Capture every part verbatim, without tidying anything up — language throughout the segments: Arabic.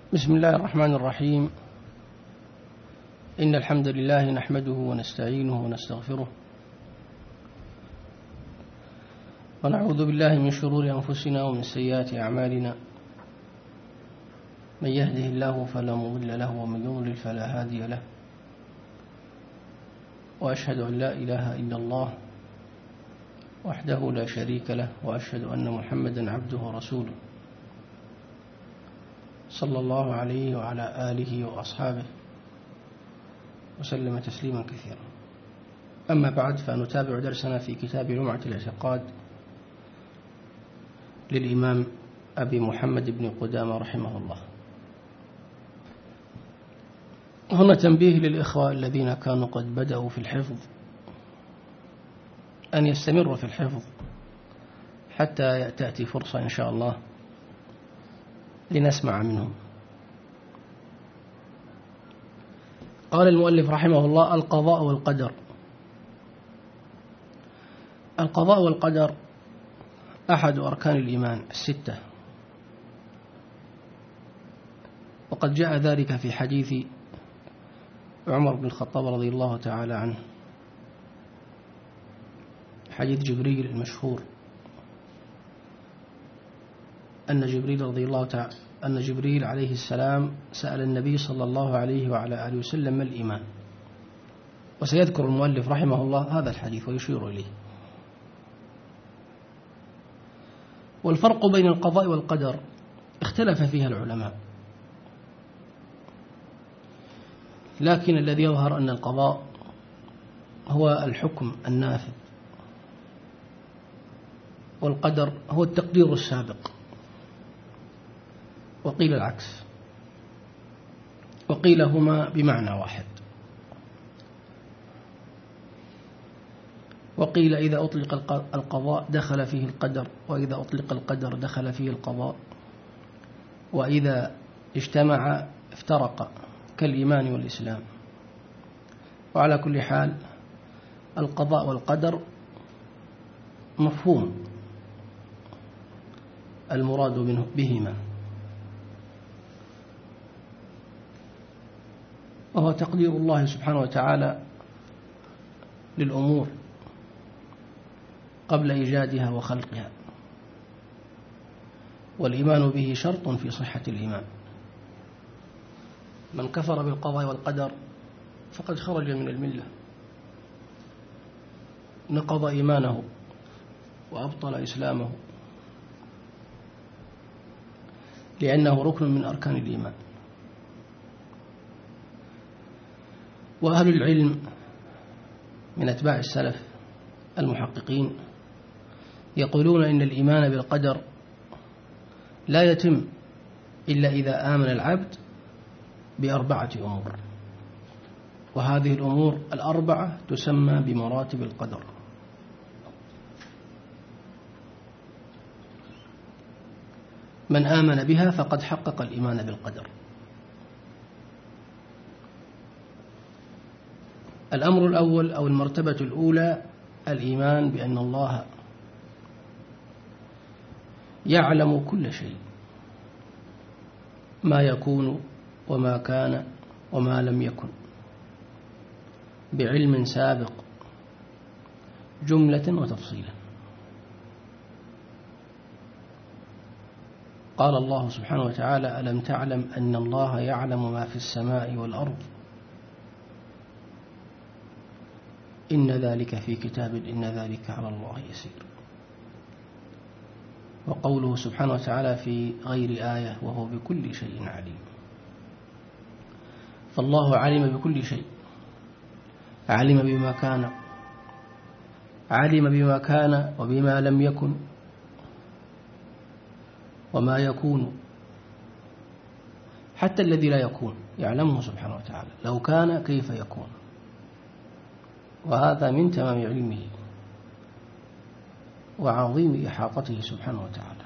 بسم الله الرحمن الرحيم. إن الحمد لله نحمده ونستعينه ونستغفره ونعوذ بالله من شرور أنفسنا ومن سيئات أعمالنا. من يهده الله فلا مضل له ومن يضلل فلا هادي له، وأشهد أن لا إله إلا الله وحده لا شريك له، وأشهد أن محمدا عبده ورسوله صلى الله عليه وعلى آله وأصحابه وسلم تسليما كثيرا. أما بعد، فنتابع درسنا في كتاب لمعة الاعتقاد للإمام أبي محمد بن قدامة رحمه الله. هنا تنبيه للإخوة الذين كانوا قد بدأوا في الحفظ أن يستمروا في الحفظ حتى تأتي فرصة إن شاء الله لنسمع منهم. قال المؤلف رحمه الله: القضاء والقدر. القضاء والقدر أحد أركان الإيمان الستة، وقد جاء ذلك في حديث عمر بن الخطاب رضي الله تعالى عنه، حديث جبريل المشهور، أن جبريل رضي الله تعالى أن جبريل عليه السلام سأل النبي صلى الله عليه وعلى آله وسلم: ما الإيمان؟ وسيذكر المؤلف رحمه الله هذا الحديث ويشير إليه. والفرق بين القضاء والقدر اختلف فيها العلماء، لكن الذي يظهر أن القضاء هو الحكم النافذ، والقدر هو التقدير السابق، وقيل العكس، وقيل هما بمعنى واحد، وقيل إذا أطلق القضاء دخل فيه القدر، وإذا أطلق القدر دخل فيه القضاء، وإذا اجتمع افترق كالإيمان والإسلام. وعلى كل حال القضاء والقدر مفهوم المراد بهما، وهو تقدير الله سبحانه وتعالى للأمور قبل إيجادها وخلقها، والإيمان به شرط في صحة الإيمان. من كفر بالقضاء والقدر فقد خرج من الملة، نقض إيمانه وأبطل إسلامه، لأنه ركن من أركان الإيمان. وأهل العلم من أتباع السلف المحققين يقولون إن الإيمان بالقدر لا يتم إلا إذا آمن العبد بأربعة أمور، وهذه الأمور الأربعة تسمى بمراتب القدر. من آمن بها فقد حقق الإيمان بالقدر. الأمر الأول أو المرتبة الأولى الإيمان بأن الله يعلم كل شيء، ما يكون وما كان وما لم يكن، بعلم سابق جملة وتفصيلا. قال الله سبحانه وتعالى: ألم تعلم أن الله يعلم ما في السماء والأرض، إن ذلك في كتاب إن ذلك على الله يسير. وقوله سبحانه وتعالى في غير آية: وهو بكل شيء عليم. فالله علم بكل شيء، علم بما كان، علم بما كان وبما لم يكن وما يكون، حتى الذي لا يكون يعلمه سبحانه وتعالى، لو كان كيف يكون. وهذا من تمام علمه وعظيم إحاطته سبحانه وتعالى.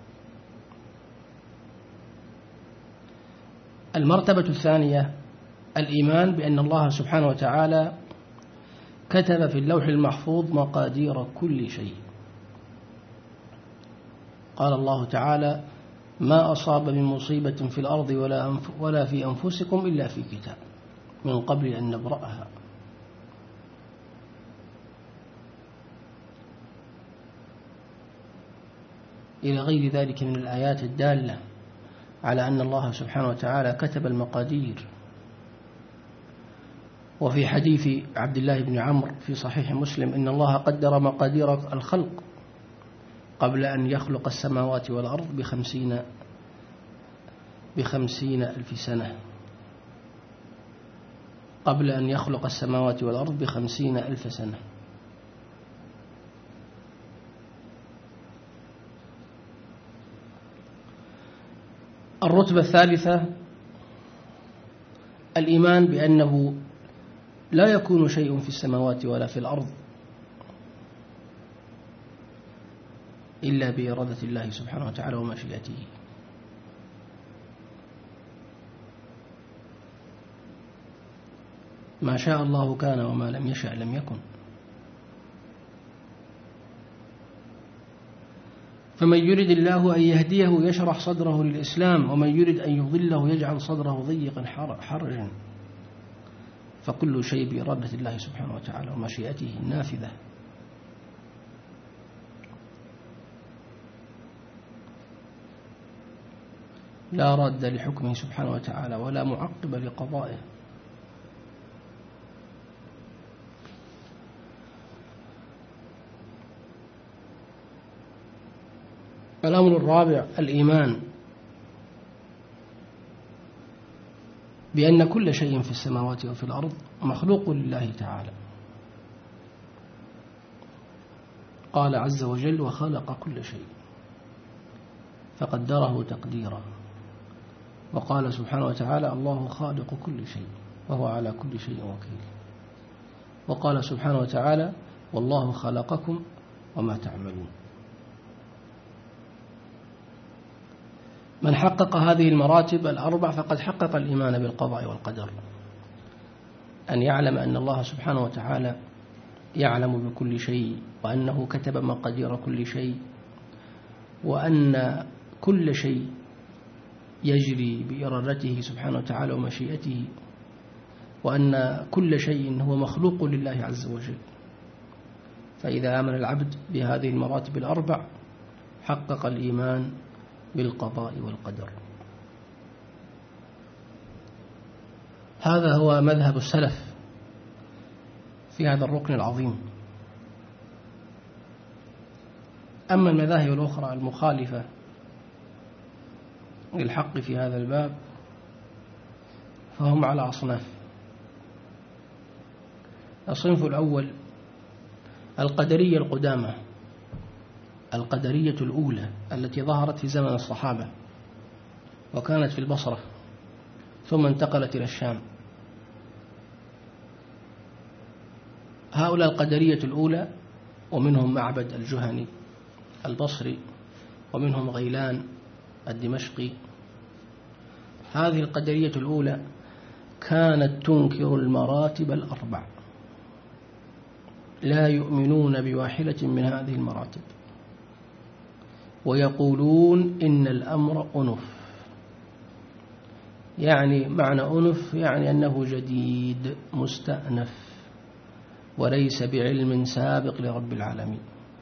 المرتبة الثانية الإيمان بأن الله سبحانه وتعالى كتب في اللوح المحفوظ مقادير كل شيء. قال الله تعالى: ما أصاب من مصيبة في الأرض ولا ولا في أنفسكم إلا في كتاب من قبل أن نبرأها. إلى غير ذلك من الآيات الدالة على أن الله سبحانه وتعالى كتب المقادير. وفي حديث عبد الله بن عمرو في صحيح مسلم إن الله قدر مقادير الخلق قبل أن يخلق السماوات والأرض بخمسين بخمسين ألف سنة قبل أن يخلق السماوات والأرض بخمسين ألف سنة. الرتبة الثالثة الإيمان بأنه لا يكون شيء في السماوات ولا في الأرض إلا بإرادة الله سبحانه وتعالى ومشيئته. ما شاء الله كان وما لم يشأ لم يكن. فمن يرد الله أن يهديه يشرح صدره للإسلام ومن يرد أن يضله يجعل صدره ضيقا حرجا. فكل شيء بإرادة الله سبحانه وتعالى ومشيئته النافذة. لا راد لحكمه سبحانه وتعالى ولا معقب لقضائه. الأمر الرابع الإيمان بأن كل شيء في السماوات وفي الأرض مخلوق لله تعالى. قال عز وجل وخلق كل شيء فقدره تقديرا. وقال سبحانه وتعالى الله خالق كل شيء وهو على كل شيء وكيل. وقال سبحانه وتعالى والله خلقكم وما تعملون. من حقق هذه المراتب الأربع فقد حقق الإيمان بالقضاء والقدر. أن يعلم أن الله سبحانه وتعالى يعلم بكل شيء وأنه كتب مقادير كل شيء وأن كل شيء يجري بإرادته سبحانه وتعالى ومشيئته وأن كل شيء هو مخلوق لله عز وجل. فإذا آمن العبد بهذه المراتب الأربع حقق الإيمان بالقضاء والقدر. هذا هو مذهب السلف في هذا الركن العظيم. أما المذاهب الأخرى المخالفة للحق في هذا الباب فهم على أصناف. الصنف الأول القدرية القدامى، القدرية الأولى التي ظهرت في زمن الصحابة وكانت في البصرة ثم انتقلت إلى الشام. هؤلاء القدرية الأولى ومنهم معبد الجهني البصري ومنهم غيلان الدمشقي. هذه القدرية الأولى كانت تنكر المراتب الأربع، لا يؤمنون بواحدة من هذه المراتب ويقولون إن الأمر أنف. يعني معنى أنف يعني أنه جديد مستأنف وليس بعلم سابق لرب العالمين.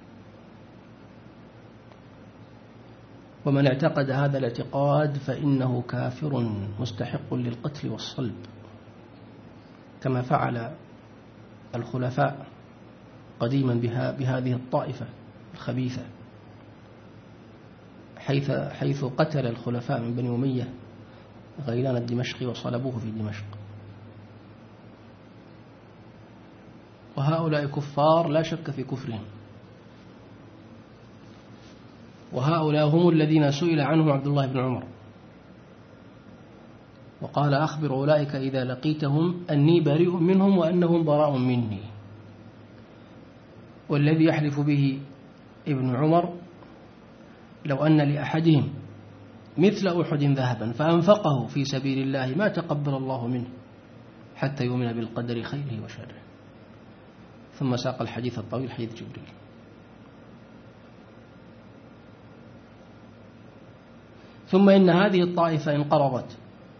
ومن اعتقد هذا الاعتقاد فإنه كافر مستحق للقتل والصلب كما فعل الخلفاء قديما بها بهذه الطائفة الخبيثة، حيث حيث قتل الخلفاء من بني أمية غيلان الدمشقي وصلبوه في دمشق. وهؤلاء كفار لا شك في كفرهم، وهؤلاء هم الذين سئل عنهم عبد الله بن عمر وقال أخبر أولئك إذا لقيتهم أني بريء منهم وأنهم براء مني. والذي يحلف به ابن عمر لو أن لأحدهم مثل أحد ذهبا فأنفقه في سبيل الله ما تقبل الله منه حتى يؤمن بالقدر خيره وشره. ثم ساق الحديث الطويل حديث جبريل. ثم إن هذه الطائفة انقرضت،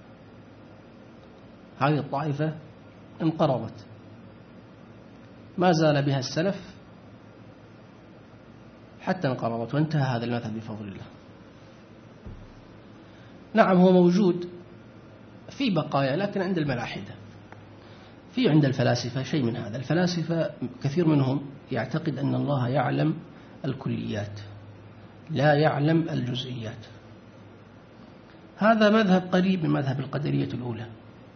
هذه الطائفة انقرضت، ما زال بها السلف حتى انقرضت وانتهى هذا المذهب بفضل الله. نعم هو موجود في بقايا لكن عند الملاحدة، في عند الفلاسفة شيء من هذا. الفلاسفة كثير منهم يعتقد أن الله يعلم الكليات لا يعلم الجزئيات. هذا مذهب قريب من مذهب القدرية الأولى،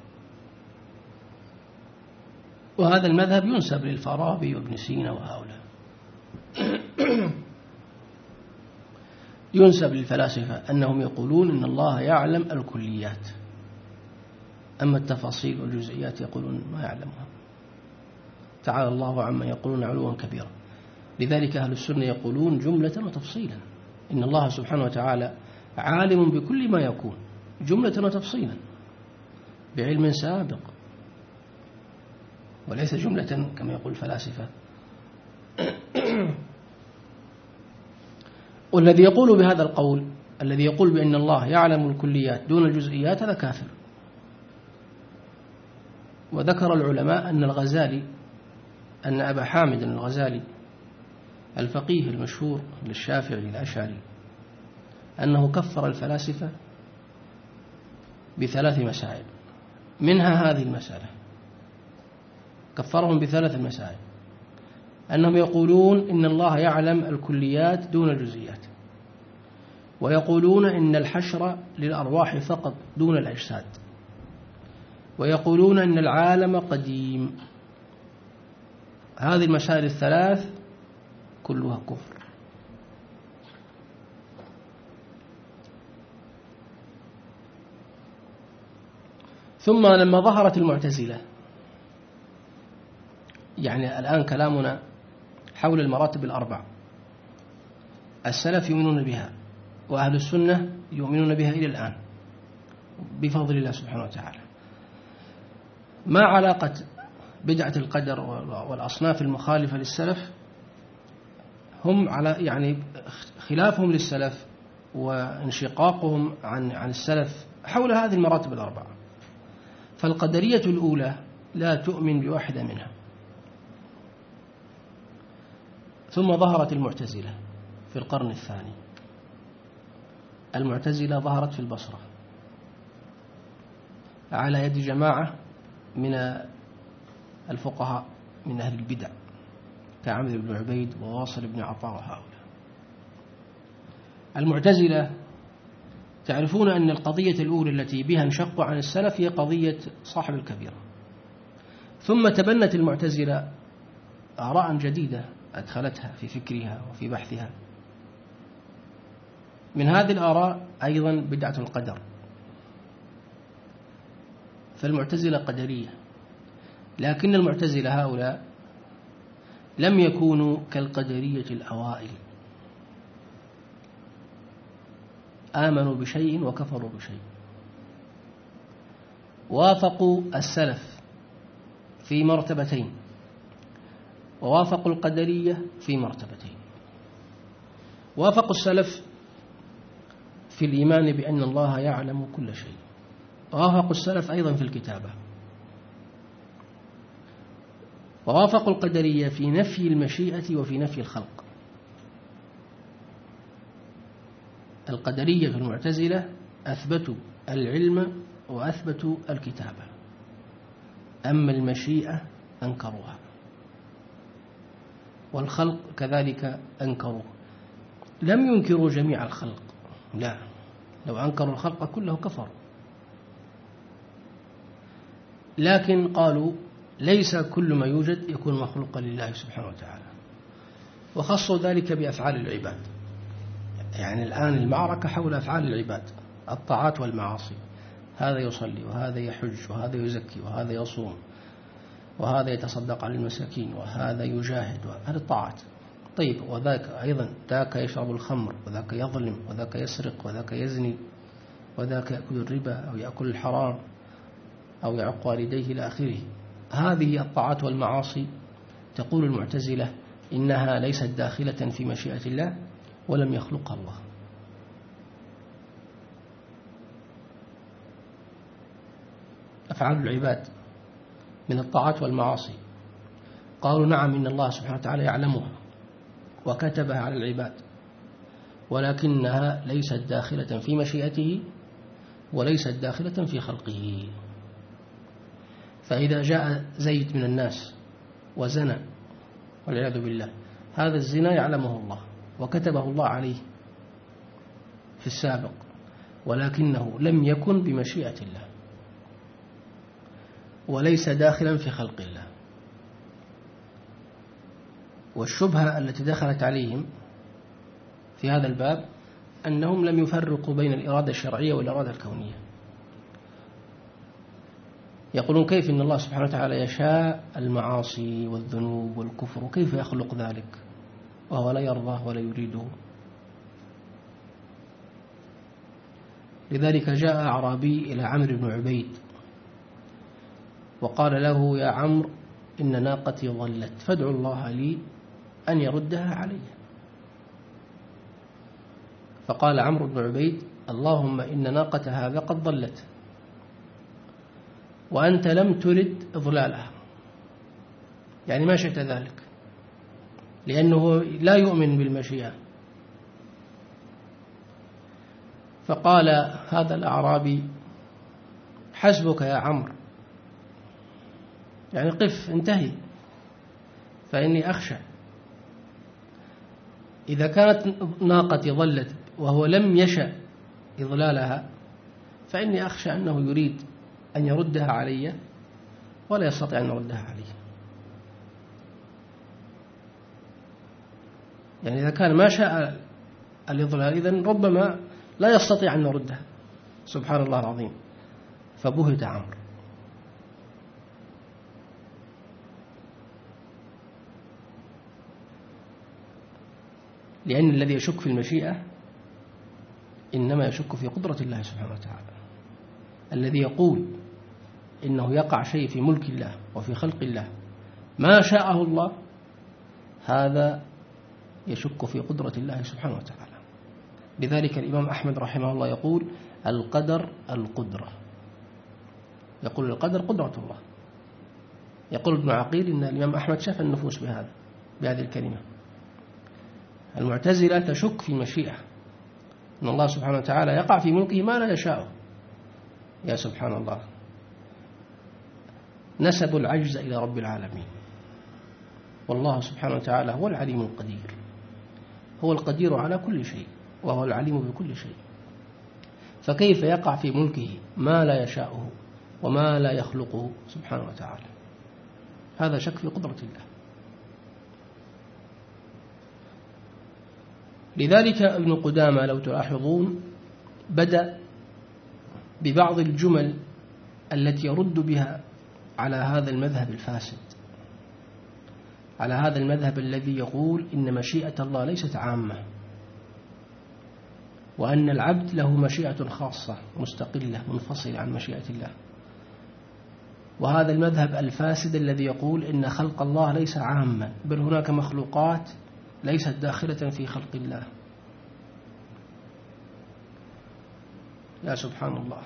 وهذا المذهب ينسب للفارابي وابن سينا وهؤلاء ينسب للفلاسفة أنهم يقولون إن الله يعلم الكليات، أما التفاصيل والجزئيات يقولون ما يعلمها، تعالى الله عما يقولون علوا كبيرا. لذلك أهل السنة يقولون جملة وتفصيلا إن الله سبحانه وتعالى عالم بكل ما يكون جملة وتفصيلا بعلم سابق، وليس جملة كما يقول الفلاسفة. والذي يقول بهذا القول، الذي يقول بأن الله يعلم الكليات دون الجزئيات، هذا كافر. وذكر العلماء أن الغزالي أن أبا حامد الغزالي الفقيه المشهور للشافعي الأشعري أنه كفر الفلاسفة بثلاث مسائل، منها هذه المسألة، كفرهم بثلاث مسائل: أنهم يقولون إن الله يعلم الكليات دون الجزئيات، ويقولون إن الحشر للأرواح فقط دون الأجساد، ويقولون إن العالم قديم. هذه المسائل الثلاث كلها كفر. ثم لما ظهرت المعتزلة، يعني الآن كلامنا حول المراتب الأربع، السلف يؤمنون بها وأهل السنة يؤمنون بها إلى الآن بفضل الله سبحانه وتعالى. ما علاقة بدعة القدر والأصناف المخالفة للسلف؟ هم على يعني خلافهم للسلف وانشقاقهم عن عن السلف حول هذه المراتب الأربعة. فالقدرية الأولى لا تؤمن بواحدة منها. ثم ظهرت المعتزلة في القرن الثاني. المعتزلة ظهرت في البصرة على يد جماعة من الفقهاء من أهل البدع كعمرو بن عبيد وواصل بن عطاء وهؤلاء. المعتزلة تعرفون أن القضية الأولى التي بها انشقوا عن السلف هي قضية صاحب الكبيرة. ثم تبنت المعتزلة آراء جديدة أدخلتها في فكرها وفي بحثها. من هذه الآراء أيضا بدعة القدر. فالمعتزلة قدرية، لكن المعتزلة هؤلاء لم يكونوا كالقدرية الأوائل، آمنوا بشيء وكفروا بشيء، وافقوا السلف في مرتبتين ووافقوا القدرية في مرتبتين. وافقوا السلف في الإيمان بأن الله يعلم كل شيء، ووافقوا السلف أيضا في الكتابة، ووافقوا القدرية في نفي المشيئة وفي نفي الخلق. القدرية في المعتزلة أثبتوا العلم وأثبتوا الكتابة، أما المشيئة أنكروها، والخلق كذلك أنكروه. لم ينكروا جميع الخلق، لا، لو أنكروا الخلق كله كفروا، لكن قالوا ليس كل ما يوجد يكون مخلوقا لله سبحانه وتعالى، وخصوا ذلك بأفعال العباد. يعني الآن المعركة حول أفعال العباد، الطاعات والمعاصي، هذا يصلي وهذا يحج وهذا يزكي وهذا يصوم وهذا يتصدق على المساكين وهذا يجاهد، هذه الطاعات. طيب، وذاك أيضا ذاك يشرب الخمر وذاك يظلم وذاك يسرق وذاك يزني وذاك يأكل الربا أو يأكل الحرام أو يعق والديه إلى آخره. هذه الطاعات والمعاصي تقول المعتزلة إنها ليست داخلة في مشيئة الله ولم يخلقها الله. أفعال العباد من الطاعات والمعاصي، قالوا نعم إن الله سبحانه وتعالى يعلمها وكتبها على العباد، ولكنها ليست داخلة في مشيئته وليست داخلة في خلقه. فإذا جاء زيد من الناس وزنى والعياذ بالله، هذا الزنا يعلمه الله وكتبه الله عليه في السابق، ولكنه لم يكن بمشيئة الله وليس داخلا في خلق الله. والشبهة التي دخلت عليهم في هذا الباب أنهم لم يفرقوا بين الإرادة الشرعية والإرادة الكونية. يقولون كيف إن الله سبحانه وتعالى يشاء المعاصي والذنوب والكفر، وكيف يخلق ذلك وهو لا يرضاه ولا يريده؟ لذلك جاء أعرابي إلى عمرو بن عبيد وقال له يا عمرو إن ناقتي ضلت فادعوا الله لي أن يردها علي. فقال عمرو بن عبيد اللهم إن ناقة هذا قد ضلت وأنت لم ترد إضلالها، يعني ما شئت ذلك، لأنه لا يؤمن بالمشيئة. فقال هذا الأعرابي حسبك يا عمرو، يعني قف انتهي، فإني أخشى إذا كانت ناقتي ضلت وهو لم يشأ إضلالها فإني أخشى أنه يريد أن يردها علي ولا يستطيع أن يردها علي. يعني إذا كان ما شاء الإضلال إذن ربما لا يستطيع أن يردها، سبحان الله العظيم. فبهت عمرو. لأن الذي يشك في المشيئة إنما يشك في قدرة الله سبحانه وتعالى. الذي يقول إنه يقع شيء في ملك الله وفي خلق الله ما شاءه الله، هذا يشك في قدرة الله سبحانه وتعالى. لذلك الإمام أحمد رحمه الله يقول القدر القدرة، يقول القدر قدرة الله. يقول ابن عقيل إن الإمام أحمد شاف النفوس بهذا بهذه الكلمة. المعتزلة تشك في المشيئة، أن الله سبحانه وتعالى يقع في ملكه ما لا يشاء. يا سبحان الله، نسبوا العجز إلى رب العالمين، والله سبحانه وتعالى هو العليم القدير، هو القدير على كل شيء وهو العليم بكل شيء. فكيف يقع في ملكه ما لا يشاءه وما لا يخلقه سبحانه وتعالى؟ هذا شك في قدرة الله. لذلك ابن قدامة لو تلاحظون بدأ ببعض الجمل التي يرد بها على هذا المذهب الفاسد، على هذا المذهب الذي يقول إن مشيئة الله ليست عامة، وأن العبد له مشيئة خاصة مستقلة منفصلة عن مشيئة الله. وهذا المذهب الفاسد الذي يقول إن خلق الله ليس عامة، بل هناك مخلوقات ليست داخلة في خلق الله. يا سبحان الله،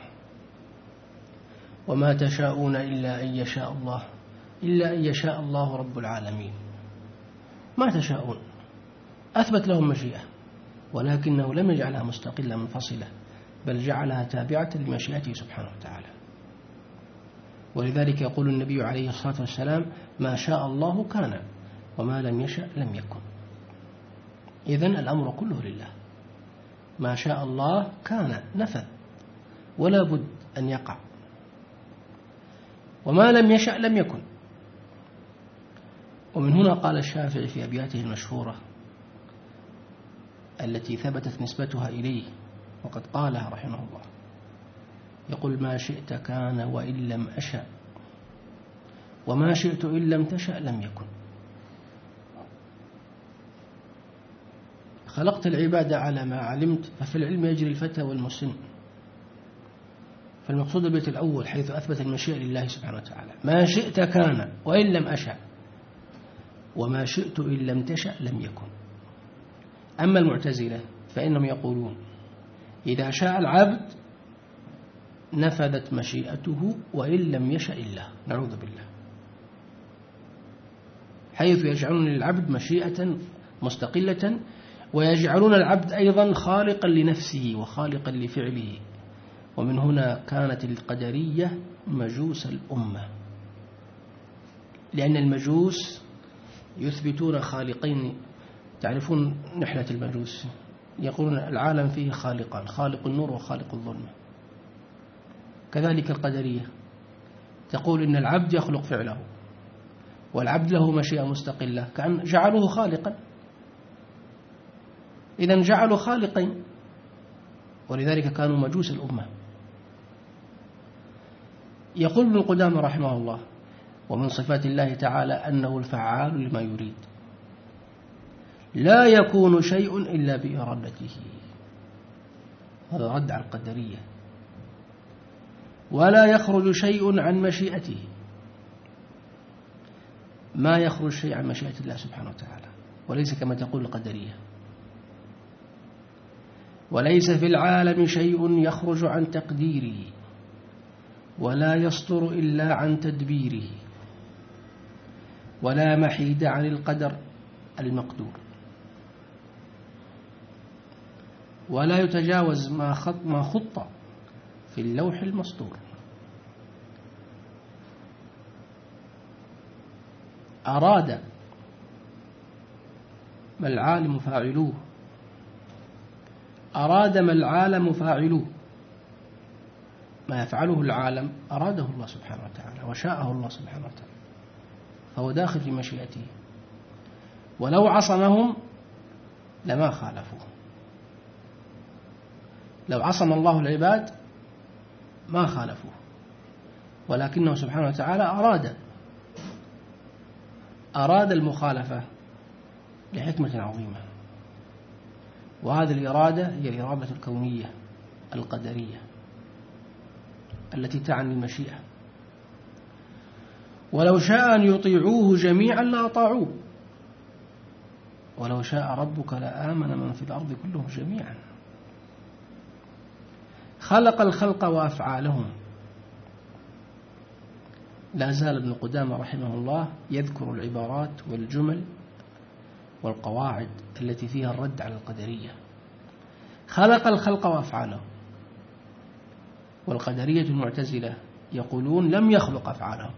وما تشاءون إلا أن يشاء الله، إلا أن يشاء الله رب العالمين. ما تشاءون، أثبت لهم مشيئة، ولكنه لم يجعلها مستقلة منفصلة، بل جعلها تابعة لمشيئته سبحانه وتعالى. ولذلك يقول النبي عليه الصلاة والسلام ما شاء الله كان وما لم يشأ لم يكن. إذن الأمر كله لله، ما شاء الله كان نفذ ولا بد أن يقع، وما لم يشأ لم يكن. ومن هنا قال الشافعي في أبياته المشهورة التي ثبتت نسبتها إليه وقد قالها رحمه الله، يقول ما شئت كان وإن لم أشأ، وما شئت إن لم تشأ لم يكن. خلقت العبادة على ما علمت، ففي العلم يجري الفتى والمسن. فالمقصود البيت الأول حيث أثبت المشيئة لله سبحانه وتعالى، ما شئت كان وإن لم أشأ، وما شئت إن لم تشأ لم يكن. أما المعتزلة فإنهم يقولون إذا شاء العبد نفذت مشيئته وإن لم يشأ الله، نعوذ بالله، حيث يجعلون للعبد مشيئة مستقلة، ويجعلون العبد أيضا خالقا لنفسه وخالقا لفعله. ومن هنا كانت القدرية مجوس الأمة، لأن المجوس يثبتون خالقين. تعرفون نحلة المجوس، يقولون العالم فيه خالقان، خالق النور وخالق الظلمة. كذلك القدرية تقول إن العبد يخلق فعله، والعبد له مشيئة مستقلة، كأن جعلوه خالقا، إذن جعلوا خالقين، ولذلك كانوا مجوس الأمة. يقول ابن قدامة رحمه الله: ومن صفات الله تعالى أنه الفعال لما يريد، لا يكون شيء إلا بإرادته. هذا رد على القدرية. ولا يخرج شيء عن مشيئته، ما يخرج شيء عن مشيئة الله سبحانه وتعالى، وليس كما تقول القدرية. وليس في العالم شيء يخرج عن تقديره، ولا يصدر إلا عن تدبيره، ولا محيد عن القدر المقدور، ولا يتجاوز ما خط ما خط في اللوح المسطور. أراد ما العالم فاعلوه، أراد ما العالم فاعلوه، ما يفعله العالم أراده الله سبحانه وتعالى وشاءه الله سبحانه وتعالى، فهو داخل في مشيئته. ولو عصمهم لما خالفوه، لو عصم الله العباد ما خالفوه، ولكنه سبحانه وتعالى أراد أراد المخالفة لحكمة عظيمة. وهذه الإرادة هي الإرادة الكونية القدرية التي تعني المشيئة. ولو شاء أن يطيعوه جميعا لأطاعوه، ولو شاء ربك لآمن من في الأرض كلهم جميعا. خلق الخلق وأفعالهم. لا زال ابن قدامة رحمه الله يذكر العبارات والجمل والقواعد التي فيها الرد على القدرية. خلق الخلق وأفعالهم. والقدرية المعتزلة يقولون لم يخلق أفعالهم،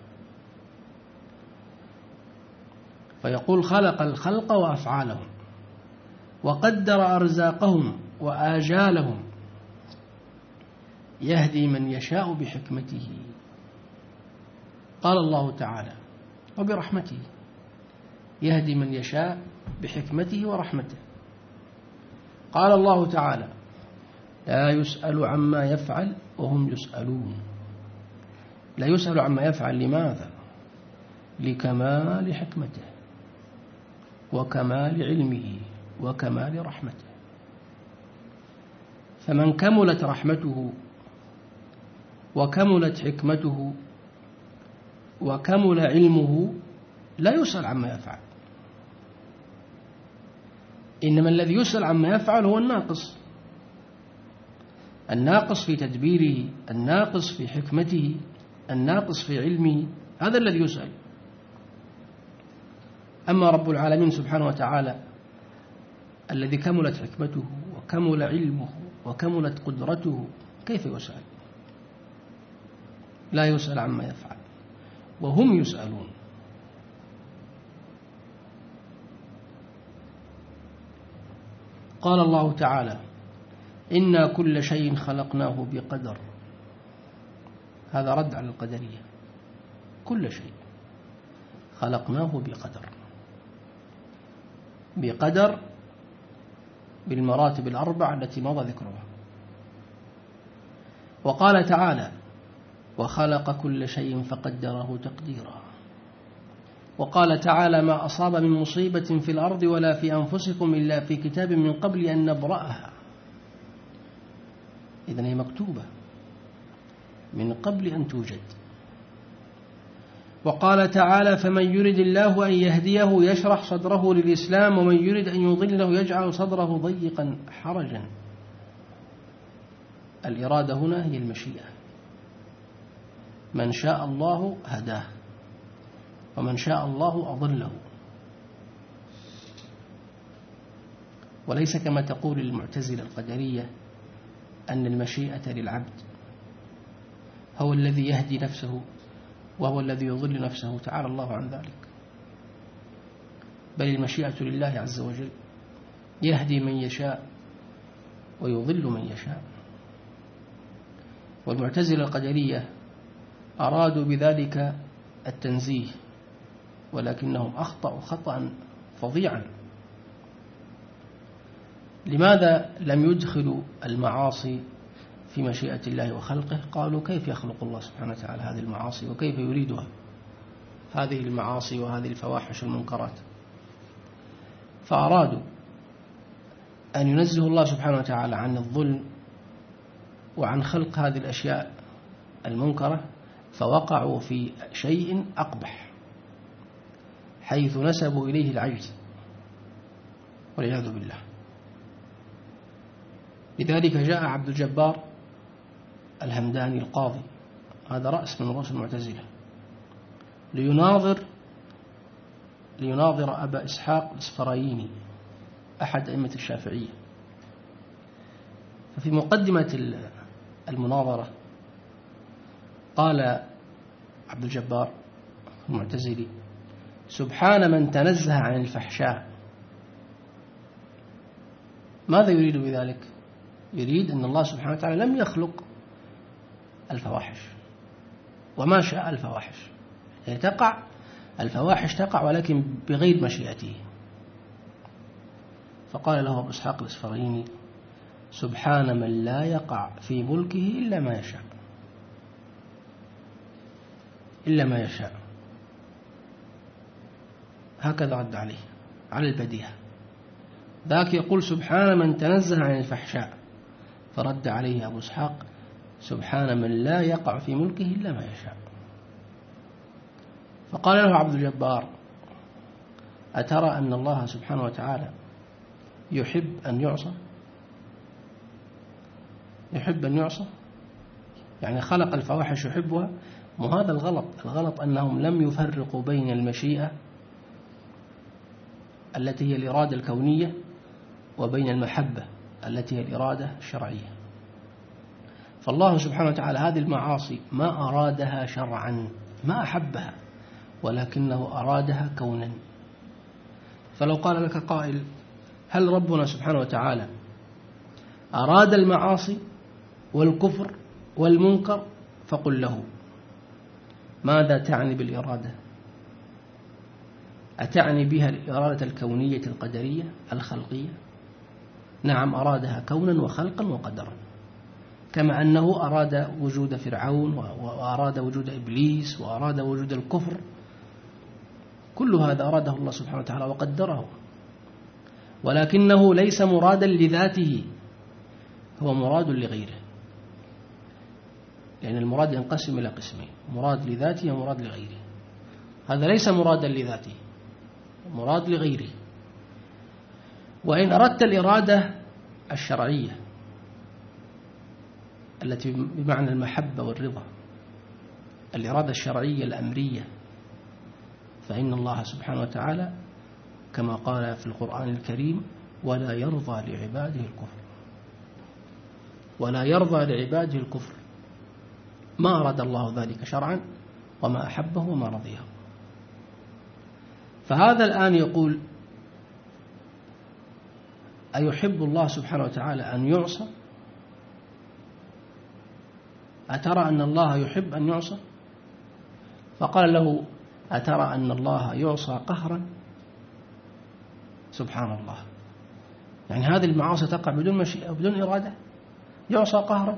فيقول خلق الخلق وأفعالهم، وقدر أرزاقهم وآجالهم، يهدي من يشاء بحكمته. قال الله تعالى: وبرحمته، يهدي من يشاء بحكمته ورحمته. قال الله تعالى: لا يسأل عما يفعل وهم يسألون. لا يسأل عما يفعل، لماذا؟ لكمال حكمته وكمال علمه وكمال رحمته. فمن كملت رحمته وكملت حكمته وكمل علمه لا يسأل عما يفعل. إنما الذي يسأل عما يفعل هو الناقص، الناقص في تدبيره، الناقص في حكمته، الناقص في علمه، هذا الذي يسأل. أما رب العالمين سبحانه وتعالى الذي كملت حكمته وكمل علمه وكملت قدرته، كيف يسأل؟ لا يسأل عما يفعل وهم يسألون. قال الله تعالى: إنا كل شيء خلقناه بقدر. هذا رد على القدرية. كل شيء خلقناه بقدر، بقدر بالمراتب الأربع التي مضى ذكرها. وقال تعالى: وخلق كل شيء فقدره تقديرا. وقال تعالى: ما أصاب من مصيبة في الأرض ولا في أنفسكم إلا في كتاب من قبل أن نبرأها. إذن هي مكتوبة من قبل أن توجد. وقال تعالى: فمن يرد الله أن يهديه يشرح صدره للإسلام، ومن يرد أن يضله يجعل صدره ضيقا حرجا. الإرادة هنا هي المشيئة. من شاء الله هداه، ومن شاء الله أضله، وليس كما تقول المعتزلة القدرية أن المشيئة للعبد، هو الذي يهدي نفسه وهو الذي يضل نفسه، تعالى الله عن ذلك، بل المشيئة لله عز وجل، يهدي من يشاء ويضل من يشاء. والمعتزلة القدرية أرادوا بذلك التنزيه، ولكنهم أخطأوا خطأ فظيعا. لماذا لم يدخلوا المعاصي في مشيئة الله وخلقه؟ قالوا كيف يخلق الله سبحانه وتعالى هذه المعاصي وكيف يريدها، هذه المعاصي وهذه الفواحش والمنكرات؟ فأرادوا أن ينزه الله سبحانه وتعالى عن الظلم وعن خلق هذه الأشياء المنكرة، فوقعوا في شيء أقبح، حيث نسبوا إليه العجز والعياذ بالله. لذلك جاء عبد الجبار الهمداني القاضي، هذا رأس من رؤوس المعتزلة، ليناظر ليناظر أبا إسحاق الإسفرايني أحد أئمة الشافعية. ففي مقدمة المناظرة قال عبد الجبار المعتزلي: سبحان من تنزه عن الفحشاء. ماذا يريد بذلك؟ يريد أن الله سبحانه وتعالى لم يخلق الفواحش وما شاء الفواحش، يعني تقع الفواحش تقع ولكن بغير مشيئته. فقال له أبو إسحاق الإسفرايني: سبحان من لا يقع في ملكه إلا ما يشاء، إلا ما يشاء. هكذا رد عليه على البديهة. ذاك يقول سبحان من تنزه عن الفحشاء، فرد عليه أبو إسحاق: سبحان من لا يقع في ملكه إلا ما يشاء. فقال له عبد الجبار: أترى أن الله سبحانه وتعالى يحب أن يعصى؟ يحب أن يعصى، يعني خلق الفواحش يحبها. وهذا الغلط. الغلط أنهم لم يفرقوا بين المشيئة التي هي الإرادة الكونية وبين المحبة التي هي الإرادة الشرعية. فالله سبحانه وتعالى هذه المعاصي ما أرادها شرعا، ما أحبها، ولكنه أرادها كونا. فلو قال لك قائل: هل ربنا سبحانه وتعالى أراد المعاصي والكفر والمنكر؟ فقل له: ماذا تعني بالإرادة؟ أتعني بها الإرادة الكونية القدرية الخلقية؟ نعم، أرادها كونا وخلقا وقدرا، كما أنه أراد وجود فرعون وأراد وجود إبليس وأراد وجود الكفر. كل هذا أراده الله سبحانه وتعالى وقدره، ولكنه ليس مرادا لذاته، هو مراد لغيره. لأن المراد ينقسم إلى قسمين: مراد لذاته ومراد لغيره. هذا ليس مرادا لذاته، مراد لغيره. وإن أردت الإرادة الشرعية التي بمعنى المحبة والرضا، الإرادة الشرعية الأمرية، فإن الله سبحانه وتعالى كما قال في القرآن الكريم: ولا يرضى لعباده الكفر. ولا يرضى لعباده الكفر، ما أراد الله ذلك شرعا وما أحبه وما رضيه. فهذا الآن يقول: أيحب الله سبحانه وتعالى أن يعصى؟ أترى أن الله يحب أن يعصى؟ فقال له: أترى أن الله يعصى قهرا؟ سبحان الله، يعني هذه المعاصي تقع بدون مشيئة وبدون إرادة، يعصى قهرا.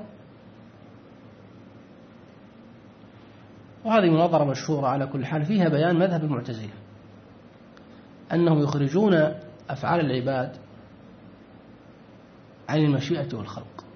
وهذه مناظرة مشهورة على كل حال، فيها بيان مذهب المعتزلة أنهم يخرجون أفعال العباد عن المشيئة والخلق،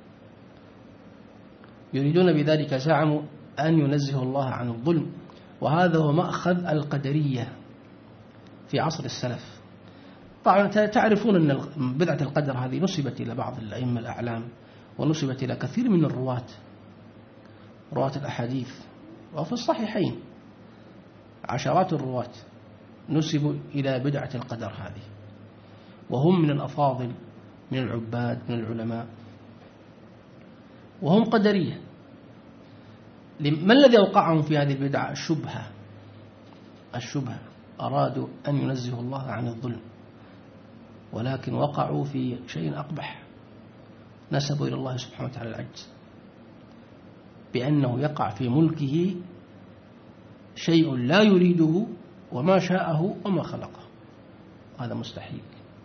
يريدون بذلك زعموا أن ينزه الله عن الظلم. وهذا هو مأخذ القدرية في عصر السلف. طبعا تعرفون أن بدعة القدر هذه نسبت إلى بعض الأئمة الأعلام ونسبت إلى كثير من الرواة رواة الأحاديث، وفي الصحيحين عشرات الرواة نسبوا إلى بدعة القدر هذه، وهم من الأفاضل من العباد من العلماء، وهم قدرية. ما الذي أوقعهم في هذه البدعة؟ الشبهة الشبهة أرادوا أن ينزهوا الله عن الظلم، ولكن وقعوا في شيء أقبح، نسبوا إلى الله سبحانه وتعالى العجز، بأنه يقع في ملكه شيء لا يريده وما شاءه وما خلقه. هذا مستحيل،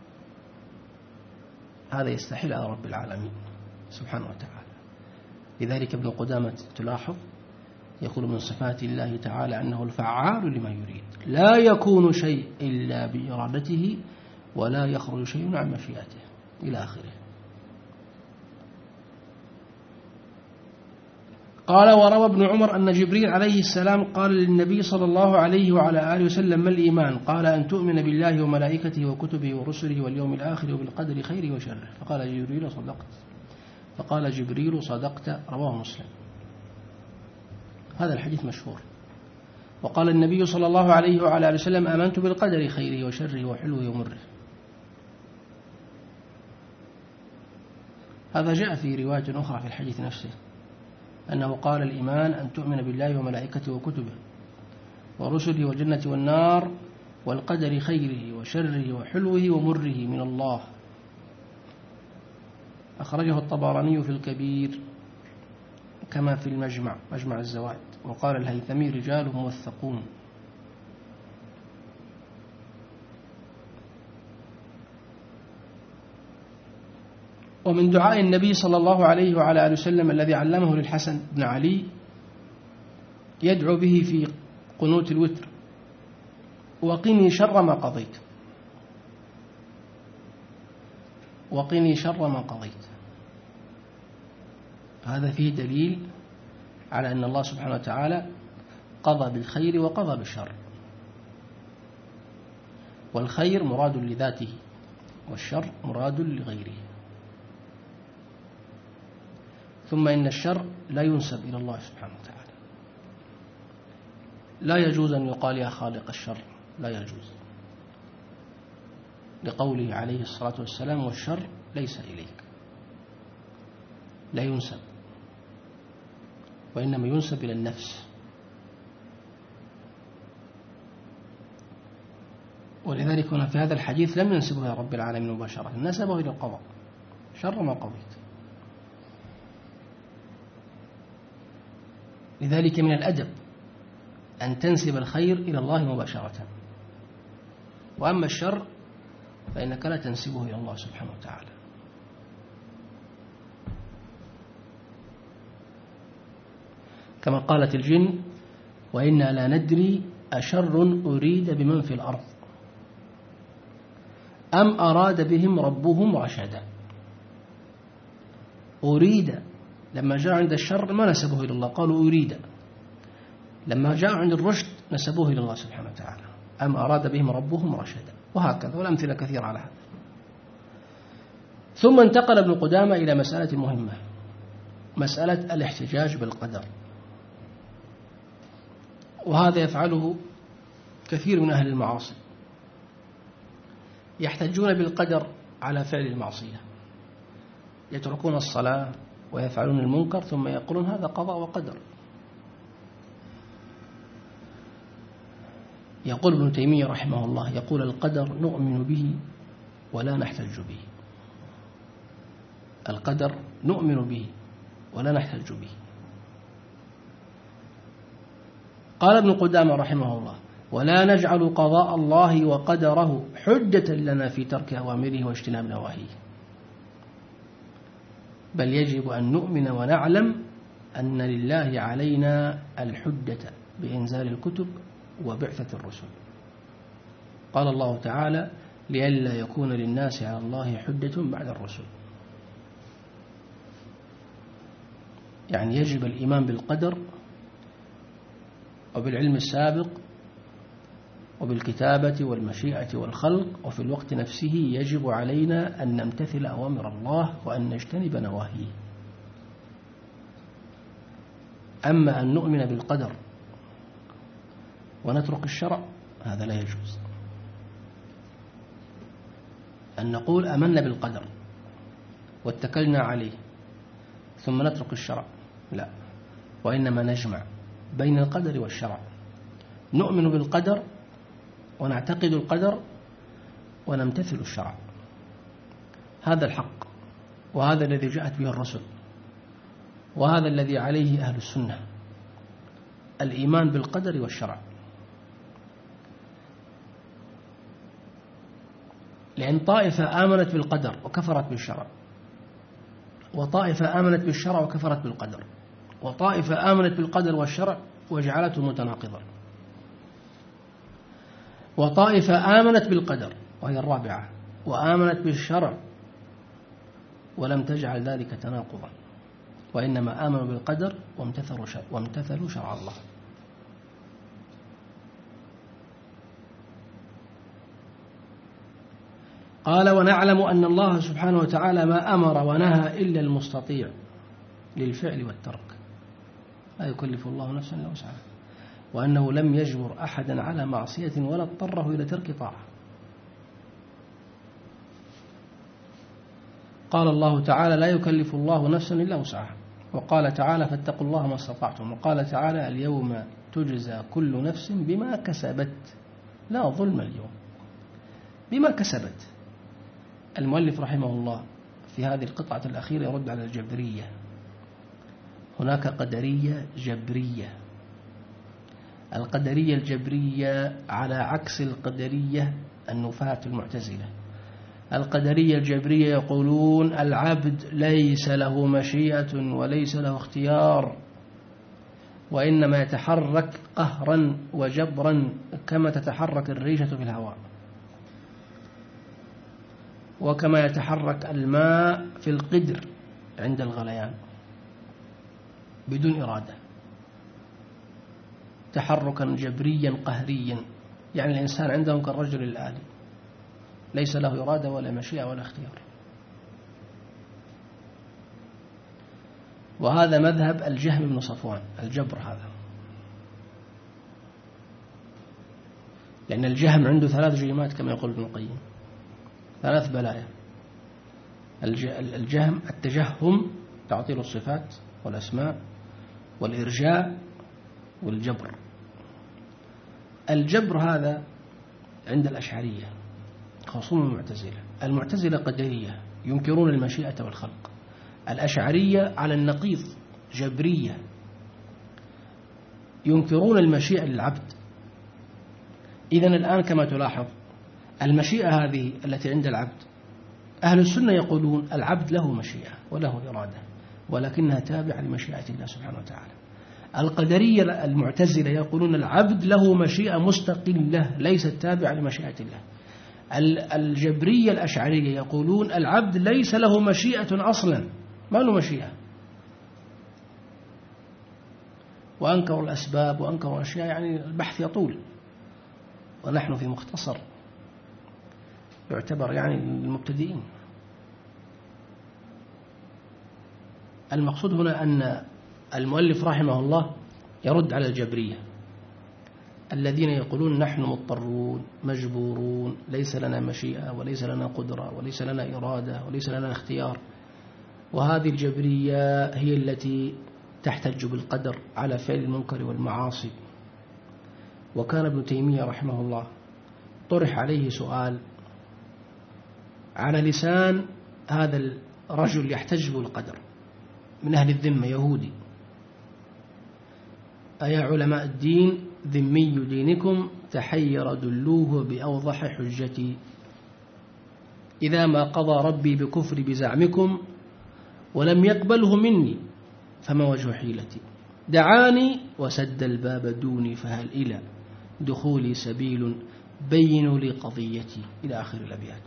هذا يستحيل على رب العالمين سبحانه وتعالى. لذلك ابن قدامة تلاحظ يقول من صفات الله تعالى أنه الفعال لما يريد، لا يكون شيء إلا بإرادته ولا يخرج شيء عن مشيئته إلى آخره. قال وروى ابن عمر أن جبريل عليه السلام قال للنبي صلى الله عليه وعلى آله وسلم ما الإيمان؟ قال أن تؤمن بالله وملائكته وكتبه ورسله واليوم الآخر وبالقدر خيره وشره. فقال جبريل صدقت فقال جبريل صدقت رواه مسلم. هذا الحديث مشهور. وقال النبي صلى الله عليه وعلى آله وسلم آمنت بالقدر خيره وشره وحلوه ومره. هذا جاء في رواية أخرى في الحديث نفسه أنه قال الإيمان أن تؤمن بالله وملائكته وكتبه ورسله والجنة والنار والقدر خيره وشره وحلوه ومره من الله. أخرجه الطبراني في الكبير كما في المجمع مجمع الزوائد. وقال الهيثمي رجال موثقون. ومن دعاء النبي صلى الله عليه وعلى آله وسلم الذي علمه للحسن بن علي يدعو به في قنوت الوتر وقني شر ما قضيت وقني شر ما قضيت. هذا فيه دليل على أن الله سبحانه وتعالى قضى بالخير وقضى بالشر، والخير مراد لذاته والشر مراد لغيره. ثم إن الشر لا ينسب إلى الله سبحانه وتعالى، لا يجوز أن يقال يا خالق الشر، لا يجوز، لقوله عليه الصلاة والسلام والشر ليس إليك، لا ينسب، وإنما ينسب إلى النفس. ولذلك هنا في هذا الحديث لم ينسبه إلى رب العالمين مباشرة، نسبه إلى القضاء شر ما قضيت. لذلك من الأدب أن تنسب الخير إلى الله مباشرة، وأما الشر فإنك لا تنسبه إلى الله سبحانه وتعالى. كما قالت الجن وإنا لا ندري أشر أريد بمن في الأرض أم أراد بهم ربهم رشدا. أريد لما جاء عند الشر ما نسبوه إلى الله، قالوا أريد. لما جاء عند الرشد نسبوه إلى الله سبحانه وتعالى، أم أراد بهم ربهم رشدا، وهكذا، والأمثلة كثيرة على هذا. ثم انتقل ابن قدامة إلى مسألة مهمة، مسألة الاحتجاج بالقدر. وهذا يفعله كثير من أهل المعاصي، يحتجون بالقدر على فعل المعصية، يتركون الصلاة ويفعلون المنكر ثم يقولون هذا قضاء وقدر. يقول ابن تيمية رحمه الله، يقول القدر نؤمن به ولا نحتج به. القدر نؤمن به ولا نحتج به. قال ابن قدامة رحمه الله ولا نجعل قضاء الله وقدره حجة لنا في ترك أوامره واجتناب نواهيه، بل يجب أن نؤمن ونعلم أن لله علينا الحجة بإنزال الكتب وبعثة الرسل. قال الله تعالى لئلا يكون للناس على الله حجة بعد الرسل. يعني يجب الإيمان بالقدر وبالعلم السابق وبالكتابة والمشيئة والخلق، وفي الوقت نفسه يجب علينا أن نمتثل أوامر الله وأن نجتنب نواهيه. أما أن نؤمن بالقدر ونترك الشرع هذا لا يجوز. أن نقول أمنا بالقدر واتكلنا عليه ثم نترك الشرع لا، وإنما نجمع بين القدر والشرع، نؤمن بالقدر ونعتقد القدر ونمتثل الشرع. هذا الحق، وهذا الذي جاءت به الرسل، وهذا الذي عليه أهل السنة، الإيمان بالقدر والشرع. لأن طائفة آمنت بالقدر وكفرت بالشرع، وطائفة آمنت بالشرع وكفرت بالقدر، وطائفة آمنت بالقدر والشرع وجعلته متناقضا، وطائفة آمنت بالقدر وهي الرابعة وآمنت بالشرع ولم تجعل ذلك تناقضا، وإنما آمنوا بالقدر وامتثلوا شرع, وامتثلوا شرع الله. قال ونعلم أن الله سبحانه وتعالى ما أمر ونهى إلا المستطيع للفعل والترك، لا يكلف الله نفسا إلا وسعها، وأنه لم يجبر أحدا على معصية ولا اضطره إلى ترك طاعة. قال الله تعالى لا يكلف الله نفسا إلا وسعها، وقال تعالى فاتقوا الله ما استطعتم، وقال تعالى اليوم تجزى كل نفس بما كسبت لا ظلم اليوم. بما كسبت. المؤلف رحمه الله في هذه القطعة الأخيرة يرد على الجبرية. هناك قدرية جبرية. القدرية الجبرية على عكس القدرية النفاة المعتزلة. القدرية الجبرية يقولون العبد ليس له مشيئة وليس له اختيار، وإنما يتحرك قهرا وجبرا كما تتحرك الريشة في الهواء، وكما يتحرك الماء في القدر عند الغليان بدون إرادة، تحركا جبريا قهريا. يعني الإنسان عندهم كالرجل الآلي ليس له إرادة ولا مشيئة ولا اختيار. وهذا مذهب الجهم بن صفوان، الجبر هذا، لأن الجهم عنده ثلاث جيمات كما يقول ابن القيم، ثلاث بلايا. الجهم التجهم تعطيل الصفات والأسماء، والإرجاء، والجبر. الجبر هذا عند الأشعرية خصوم المعتزلة. المعتزلة قدرية ينكرون المشيئة والخلق، الأشعرية على النقيض جبرية ينكرون المشيئة للعبد. إذن الآن كما تلاحظ المشيئة هذه التي عند العبد، أهل السنة يقولون العبد له مشيئة وله إرادة ولكنها تابعة لمشيئة الله سبحانه وتعالى. القدرية المعتزلة يقولون العبد له مشيئة مستقلة ليست تابعة لمشيئة الله. الجبرية الأشعرية يقولون العبد ليس له مشيئة أصلا، ما له مشيئة، وأنكروا الأسباب وأنكروا أشياء، يعني البحث يطول، ونحن في مختصر يعتبر يعني للمبتدئين. المقصود هنا أن المؤلف رحمه الله يرد على الجبرية الذين يقولون نحن مضطرون مجبورون، ليس لنا مشيئة وليس لنا قدرة وليس لنا إرادة وليس لنا اختيار. وهذه الجبرية هي التي تحتج بالقدر على فعل المنكر والمعاصي. وكان ابن تيمية رحمه الله طرح عليه سؤال على لسان هذا الرجل يحتج بالقدر من أهل الذمة يهودي: أيا علماء الدين ذمي دينكم تحير دلوه بأوضح حجتي، إذا ما قضى ربي بكفر بزعمكم ولم يقبله مني فما وجه حيلتي، دعاني وسد الباب دوني فهل إلى دخولي سبيل بينوا لي قضيتي، إلى آخر الأبيات.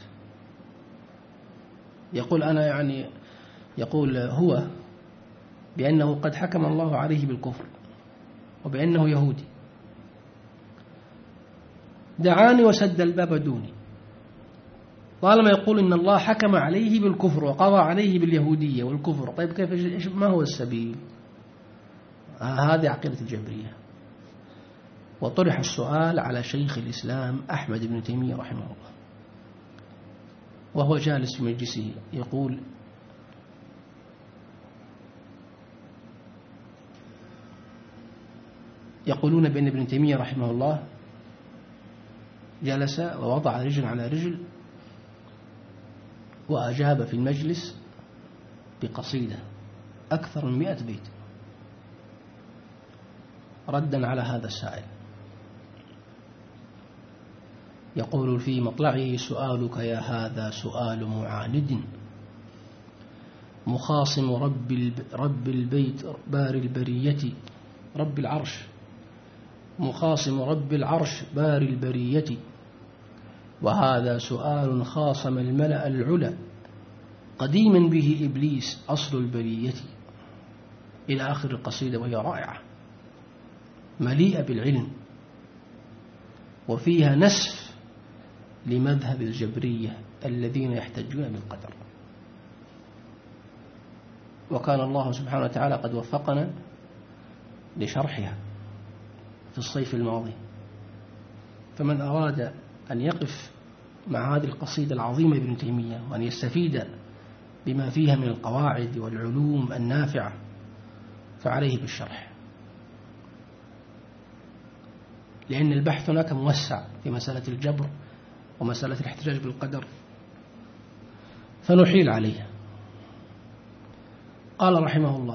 يقول أنا يعني يقول هو بأنه قد حكم الله عليه بالكفر وبأنه يهودي، دعاني وسد الباب دوني. طالما يقول إن الله حكم عليه بالكفر وقضى عليه باليهودية والكفر، طيب كيف ما هو السبيل؟ هذه عقيدة الجبرية. وطرح السؤال على شيخ الإسلام أحمد بن تيمية رحمه الله وهو جالس في مجلسه يقول: يقولون بأن ابن تيمية رحمه الله جلس ووضع رجل على رجل وأجاب في المجلس بقصيدة أكثر من مئة بيت ردا على هذا السائل، يقول في مطلعه: سؤالك يا هذا سؤال معاند مخاصم رب رب البيت بار البرية رب العرش مخاصم رب العرش بار البرية، وهذا سؤال خاصم الملأ العلا قديما به إبليس أصل البرية، إلى آخر القصيدة، وهي رائعة مليئة بالعلم وفيها نسف لمذهب الجبرية الذين يحتجون بالقدر. وكان الله سبحانه وتعالى قد وفقنا لشرحها في الصيف الماضي، فمن أراد أن يقف مع هذه القصيدة العظيمة ابن تيمية وأن يستفيد بما فيها من القواعد والعلوم النافعة فعليه بالشرح، لأن البحث هناك موسع في مسألة الجبر ومسألة الاحتجاج بالقدر، فنحيل عليها. قال رحمه الله: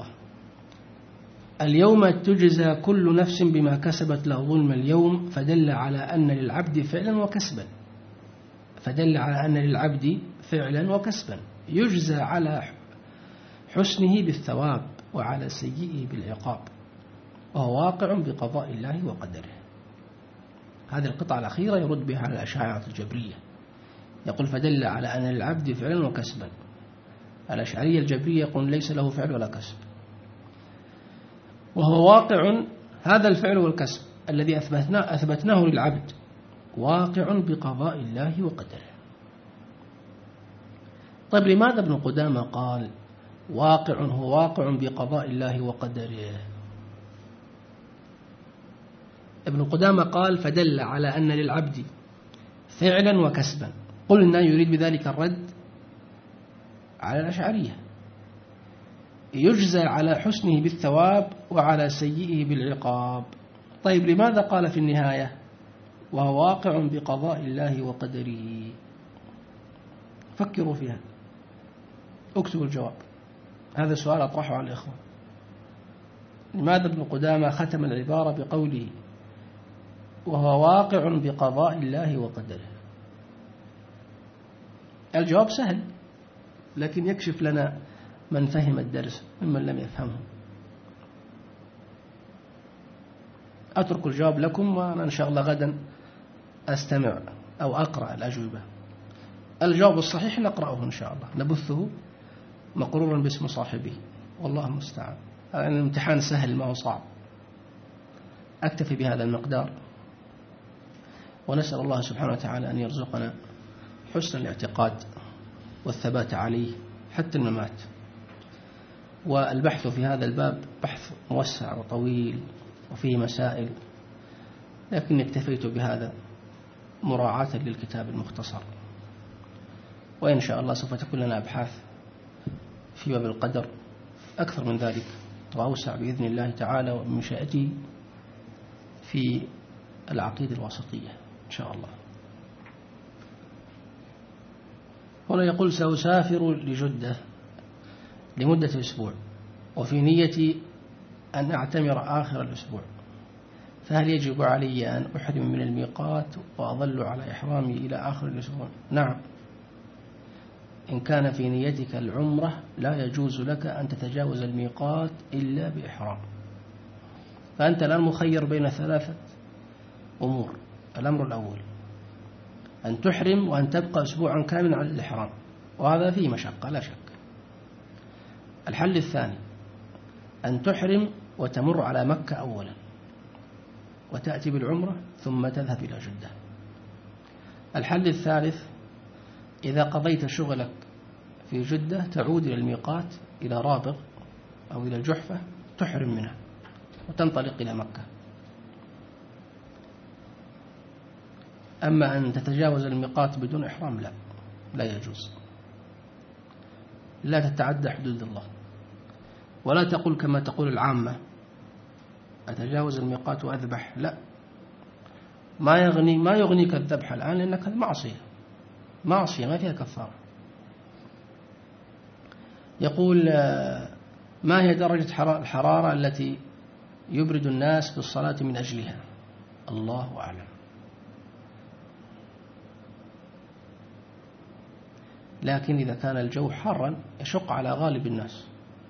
اليوم تجزى كل نفس بما كسبت لا ظلم اليوم، فدل على أن للعبد فعلا وكسبا فدل على أن للعبد فعلا وكسبا يجزى على حسنه بالثواب وعلى سيئه بالعقاب، وهو واقع بقضاء الله وقدره. هذه القطعة الأخيرة يرد بها على الأشاعرة الجبرية، يقول: فدل على أن للعبد فعلا وكسبا. الأشعرية الجبرية يقول ليس له فعل ولا كسب، وهو واقع، هذا الفعل والكسب الذي أثبتناه, أثبتناه للعبد واقع بقضاء الله وقدره. طيب لماذا ابن قدامة قال واقع هو واقع بقضاء الله وقدره؟ ابن قدامة قال: فدل على أن للعبد فعلا وكسبا. قلنا يريد بذلك الرد على الأشعرية، يجزى على حسنه بالثواب وعلى سيئه بالعقاب. طيب لماذا قال في النهاية وهو واقع بقضاء الله وقدره؟ فكروا فيها، اكتبوا الجواب. هذا السؤال أطرحه على الإخوة. لماذا ابن قدامة ختم العبارة بقوله وهو واقع بقضاء الله وقدره؟ الجواب سهل، لكن يكشف لنا من فهم الدرس ممن لم يفهمه. أترك الجواب لكم، وأنا إن شاء الله غدا أستمع أو أقرأ الأجوبة. الجواب الصحيح نقرأه إن شاء الله، نبثه مقرورا باسم صاحبه، والله المستعان. الامتحان سهل ما هو صعب. أكتفي بهذا المقدار، ونسأل الله سبحانه وتعالى أن يرزقنا حسن الاعتقاد والثبات عليه حتى الممات. والبحث في هذا الباب بحث موسع وطويل وفيه مسائل، لكن اكتفيت بهذا مراعاة للكتاب المختصر، وإن شاء الله سوف تكون لنا أبحاث في باب القدر أكثر من ذلك وأوسع بإذن الله تعالى ومشيئته في العقيدة الوسطية إن شاء الله. هنا يقول: سأسافر لجدة لمدة أسبوع، وفي نيتي أن أعتمر آخر الأسبوع، فهل يجب علي أن أحرم من الميقات وأظل على إحرامي إلى آخر الأسبوع؟ نعم، إن كان في نيتك العمرة لا يجوز لك أن تتجاوز الميقات إلا بإحرام. فأنت الآن مخير بين ثلاثة أمور. الأمر الأول أن تحرم وأن تبقى أسبوعا كاملا على الإحرام، وهذا فيه مشقة لا شك. الحل الثاني أن تحرم وتمر على مكة أولا وتأتي بالعمرة ثم تذهب إلى جدة. الحل الثالث إذا قضيت شغلك في جدة تعود إلى الميقات، إلى رابغ أو إلى الجحفة، تحرم منها وتنطلق إلى مكة. أما أن تتجاوز الميقات بدون إحرام لا لا يجوز. لا تتعدى حدود الله، ولا تقول كما تقول العامة أتجاوز الميقات وأذبح. لا، ما يغني ما يغنيك الذبح الآن لأنك معصية معصية ما فيها كفارة. يقول ما هي درجة الحرارة التي يبرد الناس بالصلاة من أجلها؟ الله أعلم. لكن إذا كان الجو حارا يشق على غالب الناس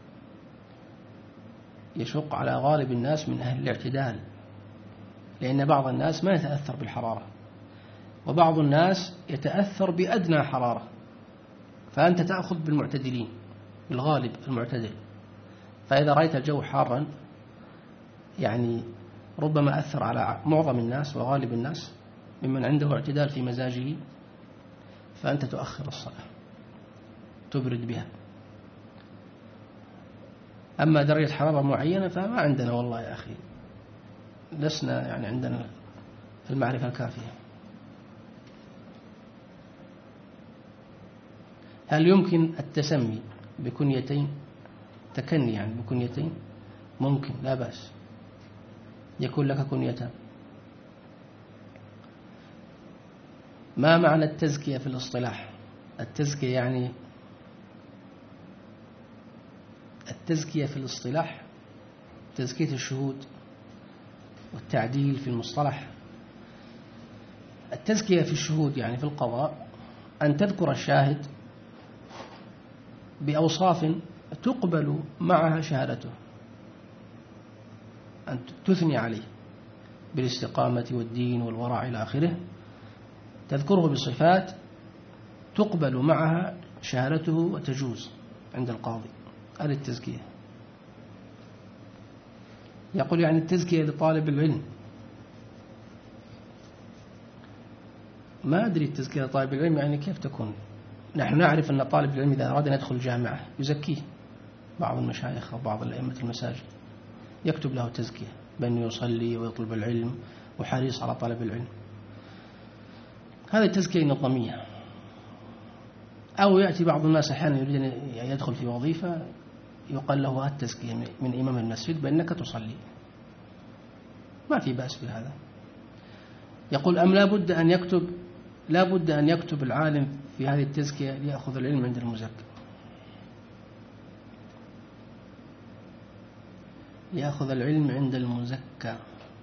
يشق على غالب الناس من أهل الاعتدال، لأن بعض الناس ما يتأثر بالحرارة، وبعض الناس يتأثر بأدنى حرارة، فأنت تأخذ بالمعتدلين بالغالب المعتدل. فإذا رأيت الجو حارا يعني ربما أثر على معظم الناس وغالب الناس ممن عنده اعتدال في مزاجه، فأنت تؤخر الصلاة تبرد بها. أما درجة حرارة معينة فما عندنا والله يا أخي، لسنا يعني عندنا المعرفة الكافية. هل يمكن التسمي بكنيتين؟ تكني يعني بكنيتين ممكن، لا بأس يكون لك كنيتان. ما معنى التزكية في الاصطلاح؟ التزكية يعني التزكية في الاصطلاح تزكية الشهود، والتعديل في المصطلح. التزكية في الشهود يعني في القضاء أن تذكر الشاهد بأوصاف تقبل معها شهادته، أن تثني عليه بالاستقامة والدين والورع إلى آخره، تذكره بصفات تقبل معها شهادته وتجوز عند القاضي. هذه التزكية. يقول يعني التزكية لطالب العلم. ما أدري التزكية لطالب العلم يعني كيف تكون. نحن نعرف أن طالب العلم إذا أراد أن يدخل جامعة يزكيه بعض المشايخ أو بعض الأئمة المساجد، يكتب له تزكية بأنه يصلي ويطلب العلم وحريص على طلب العلم. هذه التزكية النظامية. أو يأتي بعض الناس أحيانا يريد أن يدخل في وظيفة يقال له التزكية من إمام المسجد بأنك تصلي، ما في بأس بهذا. يقول أم لا بد أن يكتب لا بد أن يكتب العالم في هذه التزكية ليأخذ العلم عند المزكى، ليأخذ العلم عند المزكى.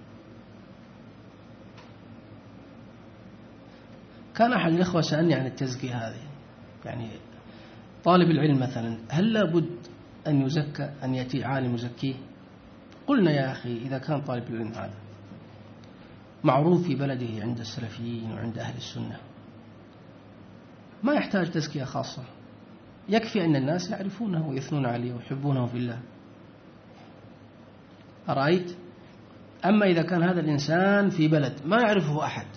كان أحد الإخوة سألني عن التزكية هذه، يعني طالب العلم مثلا هل لا بد أن يزكى، أن يأتي عالم يزكيه؟ قلنا يا أخي إذا كان طالب العلم هذا معروف في بلده عند السلفيين وعند أهل السنة ما يحتاج تزكية خاصة، يكفي أن الناس يعرفونه ويثنون عليه ويحبونه في الله. أرأيت؟ أما إذا كان هذا الإنسان في بلد ما يعرفه أحد،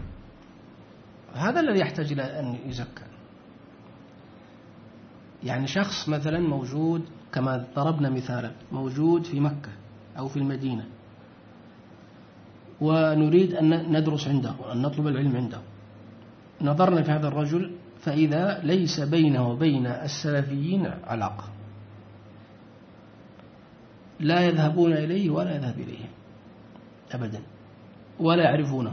هذا الذي يحتاج إلى أن يزكى. يعني شخص مثلا موجود كما ضربنا مثالا موجود في مكة أو في المدينة ونريد أن ندرس عنده وأن نطلب العلم عنده، نظرنا في هذا الرجل فإذا ليس بينه وبين السلفيين علاقة، لا يذهبون إليه ولا يذهب إليه أبدا ولا يعرفونه،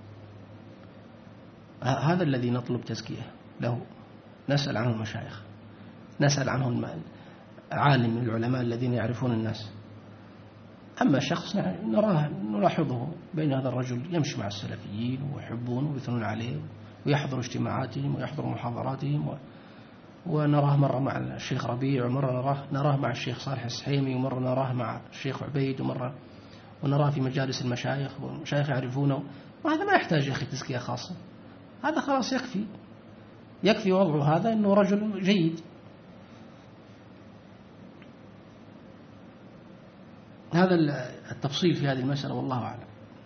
هذا الذي نطلب تزكية له. نسأل عنه المشايخ، نسأل عنه عالم من العلماء الذين يعرفون الناس. أما شخص نراه نلاحظه بين هذا الرجل يمشي مع السلفيين ويحبونه ويثنون عليه ويحضر اجتماعاتهم ويحضر محاضراتهم، ونراه مرة مع الشيخ ربيع ومرة نراه, نراه مع الشيخ صالح السحيمي ومرة نراه مع الشيخ عبيد ومرة ونراه في مجالس المشايخ والمشايخ يعرفونه. وهذا ما يحتاج يا أخي تزكية خاصة، هذا خلاص يكفي يكفي وضعه هذا أنه رجل جيد. هذا التفصيل في هذه المسألة والله أعلم.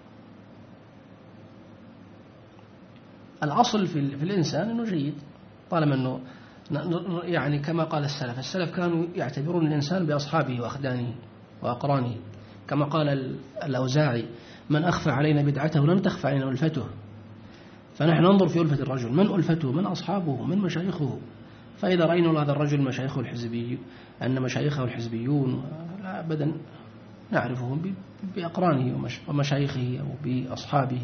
الأصل في الإنسان أنه جيد طالما أنه يعني كما قال السلف السلف كانوا يعتبرون الإنسان بأصحابه وأخدانه وأقرانه، كما قال الأوزاعي: من أخفى علينا بدعته لم تخفى علينا ألفته. فنحن ننظر في ألفة الرجل، من ألفته، من أصحابه، من مشايخه. فإذا رأينا هذا الرجل مشايخه الحزبي أن مشايخه الحزبيون لا أبدا نعرفهم بأقرانه ومشايخه أو بأصحابه.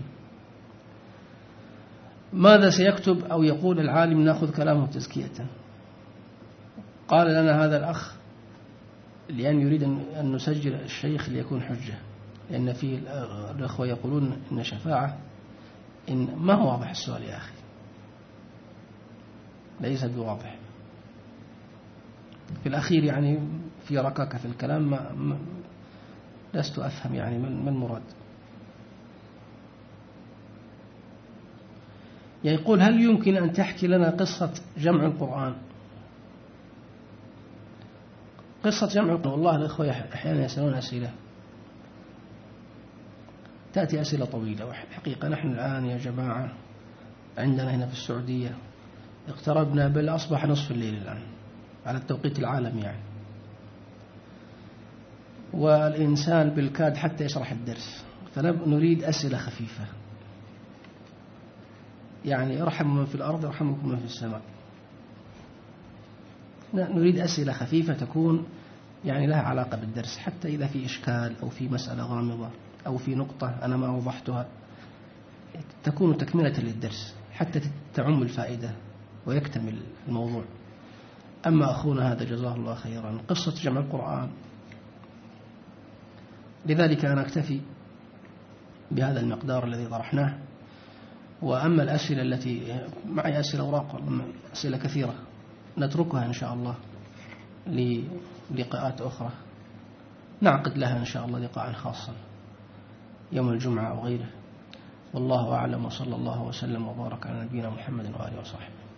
ماذا سيكتب أو يقول العالم نأخذ كلامه تزكية؟ قال لنا هذا الأخ لأن يريد أن نسجل الشيخ ليكون حجة، لأن في الأخوة يقولون إن شفاعة إن ما هو واضح السؤال يا أخي، ليس بواضح في الأخير، يعني في ركاكة في الكلام، ما ما لست أفهم يعني ما المراد. يقول: هل يمكن أن تحكي لنا قصة جمع القرآن؟ قصة جمع القرآن، والله الأخوة أحيانا يسألون أسئلة تأتي أسئلة طويلة، وحقيقة نحن الآن يا جماعة عندنا هنا في السعودية اقتربنا بل أصبح نصف الليل الآن على التوقيت العالمي يعني، والإنسان بالكاد حتى يشرح الدرس، فنريد أسئلة خفيفة، يعني ارحموا من في الأرض يرحمكم من في السماء. نريد أسئلة خفيفة تكون يعني لها علاقة بالدرس، حتى إذا في إشكال أو في مسألة غامضة أو في نقطة أنا ما أوضحتها تكون تكملة للدرس حتى تعم الفائدة ويكتمل الموضوع. أما أخونا هذا جزاه الله خيرا قصة جمع القرآن، لذلك أنا أكتفي بهذا المقدار الذي طرحناه. وأما الأسئلة التي معي أسئلة أوراق أسئلة كثيرة نتركها إن شاء الله للقاءات أخرى، نعقد لها إن شاء الله لقاء خاصا يوم الجمعة أو غيره. والله أعلم، وصلى الله وسلم وبارك على نبينا محمد وآله وصحبه.